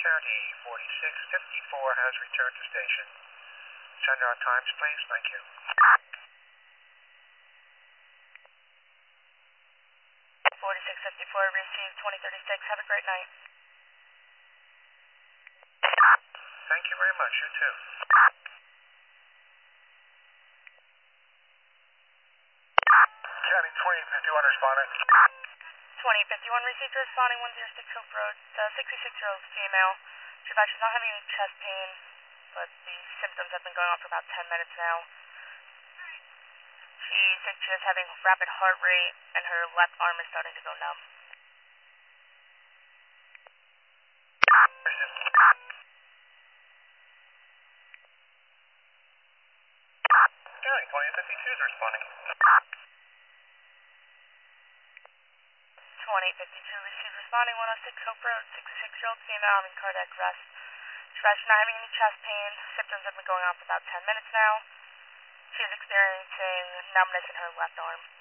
County 4654 has returned to station. Send our times, please. Thank you. 4654, received 2036. Have a great night. Thank you very much. You too. County 2051 responding. 2051, received responding 106 Hope Road. The 66-year-old female. She advised she's not having any chest pain, but the symptoms have been going on for about 10 minutes now. She said she was having rapid heart rate, and her left arm is starting to go numb. County 2052 is responding. 2052, received responding 106 Hope Road. 66-year-old female having cardiac arrest. She advised she's not having any chest pain. Symptoms have been going on for about 10 minutes now. She is experiencing numbness in her left arm.